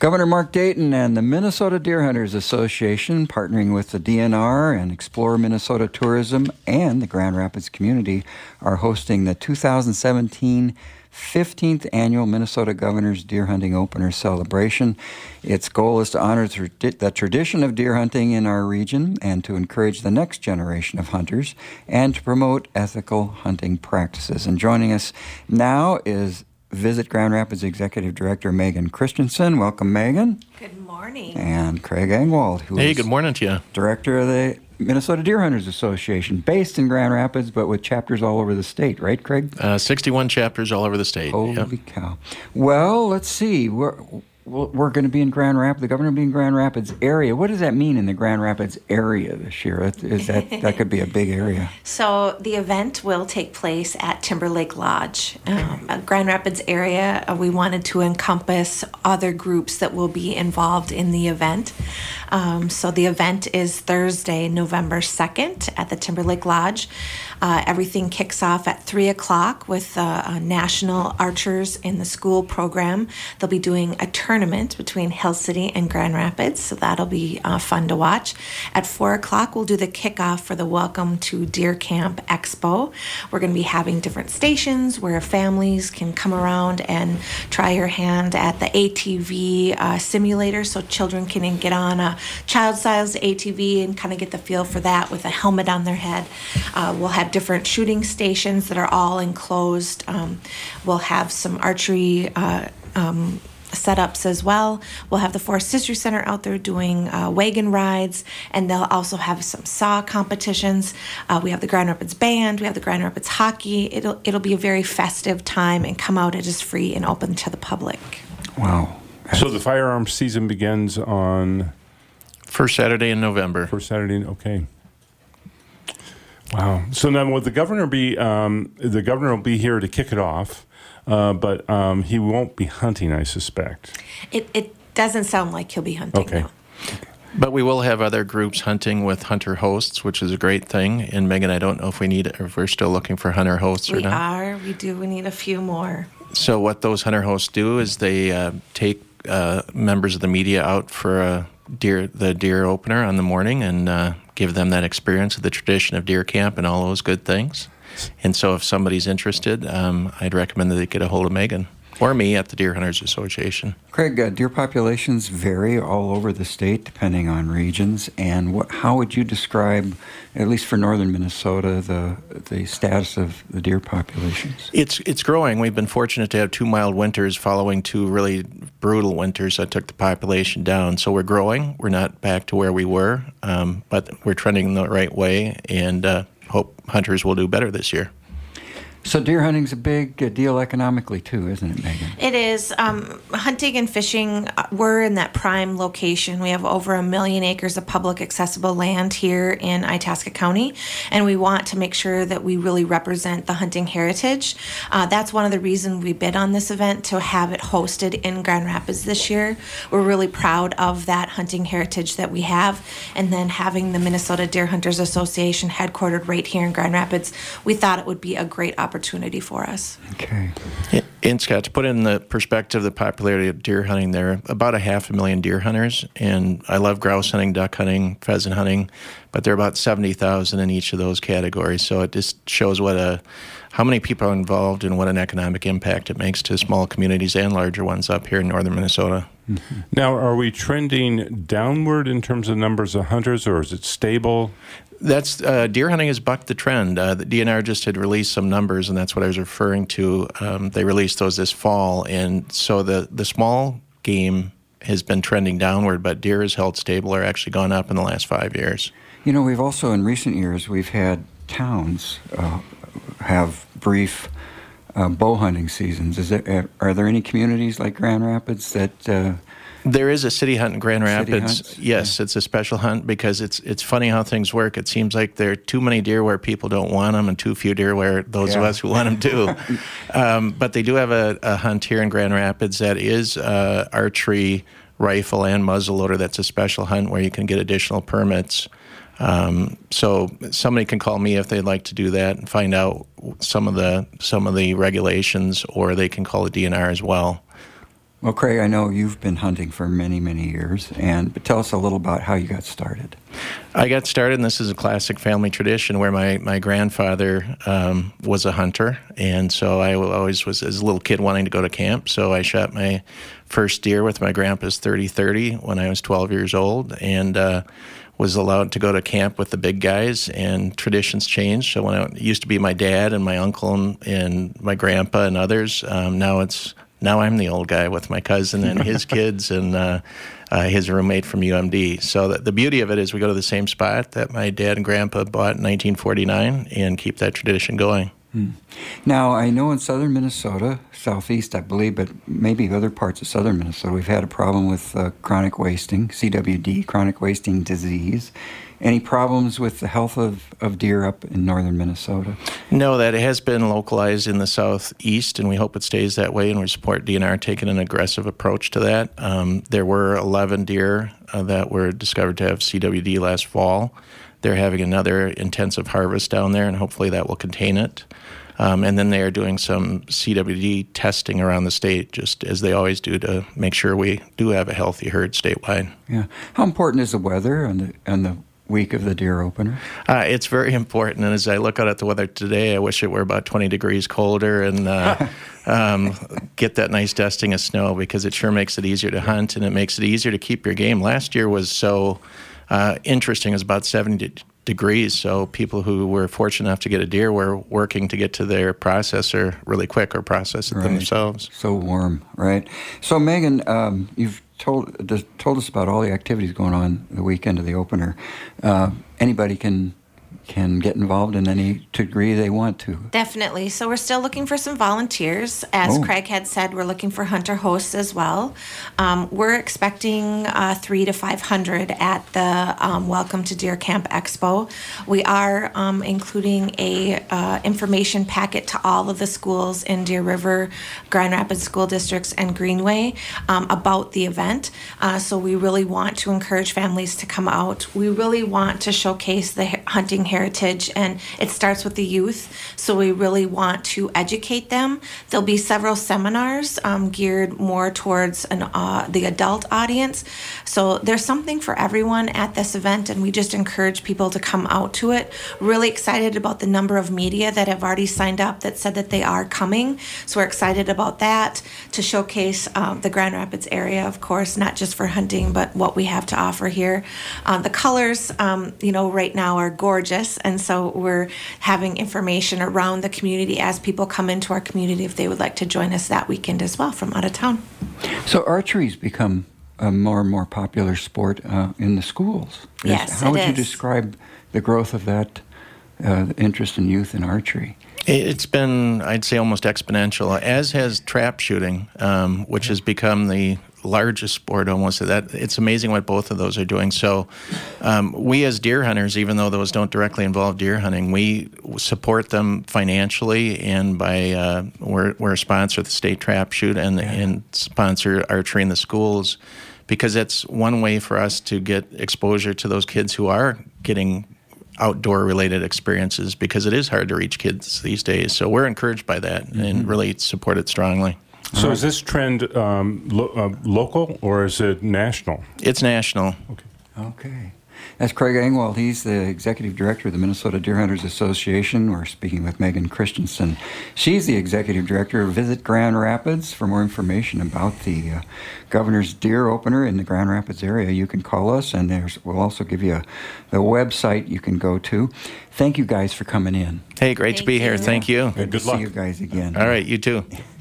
Governor Mark Dayton and the Minnesota Deer Hunters Association, partnering with the DNR and Explore Minnesota Tourism and the Grand Rapids community, are hosting the 2017 15th Annual Minnesota Governor's Deer Hunting Opener Celebration. Its goal is to honor the tradition of deer hunting in our region and to encourage the next generation of hunters and to promote ethical hunting practices. And joining us now is Visit Grand Rapids Executive Director Megan Christensen. Welcome, Megan. Good morning. And Craig Engwald, who is good morning to you. Director of the Minnesota Deer Hunters Association, based in Grand Rapids, but with chapters all over the state, right, Craig? 61 chapters all over the state. Holy cow. Well, let's see. We're going to be in Grand Rapids. The governor will be in Grand Rapids area. What does that mean in the Grand Rapids area this year? That could be a big area. So the event will take place at Timberlake Lodge. Grand Rapids area, we wanted to encompass other groups that will be involved in the event. So the event is Thursday, November 2nd at the Timberlake Lodge. Everything kicks off at 3 o'clock with National Archers in the School program. They'll be doing a tournament between Hill City and Grand Rapids, so that'll be fun to watch. At 4 o'clock, we'll do the kickoff for the Welcome to Deer Camp Expo. We're going to be having different stations where families can come around and try your hand at the ATV simulator, so children can get on a child-sized ATV and kind of get the feel for that with a helmet on their head. We'll have different shooting stations that are all enclosed. We'll have some archery setups as well. We'll have the Forest History Center out there doing wagon rides, and they'll also have some saw competitions. We have the Grand Rapids Band. We have the Grand Rapids Hockey. It'll be a very festive time, and come out. It is free and open to the public. Wow. So the firearms season begins on? First Saturday in November. First Saturday, okay. Wow. So now will the governor will be here to kick it off, but he won't be hunting, I suspect. It doesn't sound like he'll be hunting, okay. No. But we will have other groups hunting with hunter hosts, which is a great thing. And Megan, I don't know if we're still looking for hunter hosts or not. We do. We need a few more. So what those hunter hosts do is they take members of the media out for the deer opener on the morning and give them that experience of the tradition of deer camp and all those good things. And so if somebody's interested, I'd recommend that they get a hold of Megan or me at the Deer Hunters Association. Craig, deer populations vary all over the state depending on regions. And how would you describe, at least for northern Minnesota, the status of the deer populations? It's growing. We've been fortunate to have 2 mild winters following 2 really brutal winters that took the population down. So we're growing. We're not back to where we were, but we're trending the right way, and hope hunters will do better this year. So deer hunting's a big deal economically too, isn't it, Megan? It is. Hunting and fishing, we're in that prime location. We have over 1 million acres of public accessible land here in Itasca County, and we want to make sure that we really represent the hunting heritage. That's one of the reasons we bid on this event, to have it hosted in Grand Rapids this year. We're really proud of that hunting heritage that we have, and then having the Minnesota Deer Hunters Association headquartered right here in Grand Rapids, we thought it would be a great opportunity for us. Okay. And Scott, to put in the perspective, the popularity of deer hunting, there are about 500,000 deer hunters, and I love grouse hunting, duck hunting, pheasant hunting, but there are about 70,000 in each of those categories. So it just shows how many people are involved and what an economic impact it makes to small communities and larger ones up here in northern Minnesota. Mm-hmm. Now, are we trending downward in terms of numbers of hunters, or is it stable? That's deer hunting has bucked the trend. The DNR just had released some numbers, and that's what I was referring to. They released those this fall, and so the small game has been trending downward, but deer has held stable or actually gone up in the last 5 years. You know, we've also, in recent years, we've had towns have brief bow hunting seasons. Are there any communities like Grand Rapids that... There is a city hunt in Grand Rapids. Hunts? Yes, yeah. It's a special hunt because it's funny how things work. It seems like there are too many deer where people don't want them and too few deer where those of us who want them do. But they do have a hunt here in Grand Rapids that is archery, rifle, and muzzleloader. That's a special hunt where you can get additional permits. So somebody can call me if they'd like to do that and find out some of the regulations, or they can call the DNR as well. Well, Craig, I know you've been hunting for many, many years, but tell us a little about how you got started. I got started, and this is a classic family tradition where my grandfather was a hunter, and so I always was, as a little kid, wanting to go to camp. So I shot my first deer with my grandpa's .30-30 when I was 12 years old, and was allowed to go to camp with the big guys, and traditions changed. So when it used to be my dad and my uncle and my grandpa and others, now I'm the old guy with my cousin and his kids and his roommate from UMD. So the beauty of it is we go to the same spot that my dad and grandpa bought in 1949 and keep that tradition going. Now, I know in southern Minnesota, southeast, I believe, but maybe other parts of southern Minnesota, we've had a problem with chronic wasting, CWD, chronic wasting disease. Any problems with the health of deer up in northern Minnesota? No, that has been localized in the southeast, and we hope it stays that way, and we support DNR taking an aggressive approach to that. There were 11 deer that were discovered to have CWD last fall. They're having another intensive harvest down there, and hopefully that will contain it. And then they are doing some CWD testing around the state, just as they always do, to make sure we do have a healthy herd statewide. Yeah. How important is the weather on the week of the deer opener? It's very important, and as I look out at the weather today, I wish it were about 20 degrees colder and get that nice dusting of snow, because it sure makes it easier to hunt, and it makes it easier to keep your game. Last year was so interesting. It was about 70 degrees, so people who were fortunate enough to get a deer were working to get to their processor really quick or process it themselves. So warm, right? So Megan, you've told us about all the activities going on the weekend of the opener. Anybody can get involved in any degree they want to. Definitely. So we're still looking for some volunteers. As Craig had said, we're looking for hunter hosts as well. We're expecting 300 to 500 at the Welcome to Deer Camp Expo. We are including a information packet to all of the schools in Deer River, Grand Rapids School Districts, and Greenway about the event. So we really want to encourage families to come out. We really want to showcase the hunting heritage, and it starts with the youth, so we really want to educate them. There'll be several seminars geared more towards the adult audience, so there's something for everyone at this event, and we just encourage people to come out to it. Really excited about the number of media that have already signed up that said that they are coming, so we're excited about that, to showcase the Grand Rapids area, of course, not just for hunting, but what we have to offer here. The colors, right now are gorgeous, and so we're having information around the community as people come into our community if they would like to join us that weekend as well from out of town. So archery's become a more and more popular sport in the schools. Yes, How would you describe the growth of that interest in youth in archery? It's been, I'd say, almost exponential, as has trap shooting, which has become the largest sport almost. It's amazing what both of those are doing. So we as deer hunters, even though those don't directly involve deer hunting, we support them financially, and by we're a sponsor of the state trap shoot and sponsor archery in the schools, because that's one way for us to get exposure to those kids who are getting outdoor related experiences, because it is hard to reach kids these days. So we're encouraged by that and really support it strongly. So is this trend local or is it national? It's national. Okay. That's Craig Engwald. He's the executive director of the Minnesota Deer Hunters Association. We're speaking with Megan Christensen. She's the executive director of Visit Grand Rapids. For more information about the Governor's Deer Opener in the Grand Rapids area, you can call us, and we'll also give you the website you can go to. Thank you guys for coming in. Hey, great to be here. Thank you. Good to see you guys again. All right, you too.